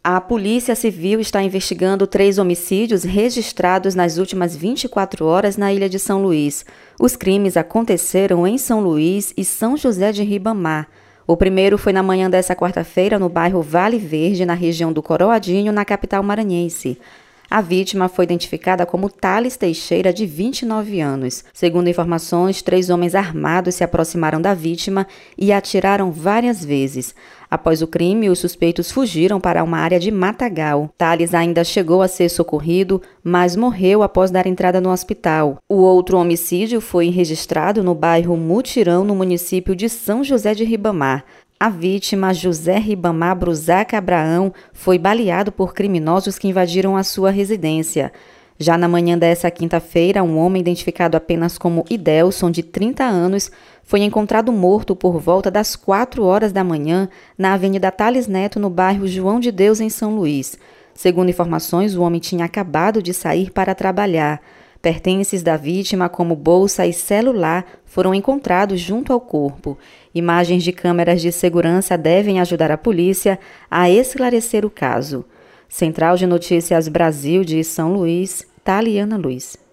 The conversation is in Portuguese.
A Polícia Civil está investigando 3 homicídios registrados nas últimas 24 horas na ilha de São Luís. Os crimes aconteceram em São Luís e São José de Ribamar. O primeiro foi na manhã dessa quarta-feira no bairro Vale Verde, na região do Coroadinho, na capital maranhense. A vítima foi identificada como Thales Teixeira, de 29 anos. Segundo informações, 3 homens armados se aproximaram da vítima e atiraram várias vezes. Após o crime, os suspeitos fugiram para uma área de matagal. Thales ainda chegou a ser socorrido, mas morreu após dar entrada no hospital. O outro homicídio foi registrado no bairro Mutirão, no município de São José de Ribamar. A vítima, José Ribamar Brusaca Abraão, foi baleado por criminosos que invadiram a sua residência. Já na manhã dessa quinta-feira, um homem identificado apenas como Idelson, de 30 anos, foi encontrado morto por volta das 4 horas da manhã na Avenida Thales Neto, no bairro João de Deus, em São Luís. Segundo informações, o homem tinha acabado de sair para trabalhar. Pertences da vítima, como bolsa e celular, foram encontrados junto ao corpo. Imagens de câmeras de segurança devem ajudar a polícia a esclarecer o caso. Central de Notícias Brasil de São Luís, Taliana Luiz.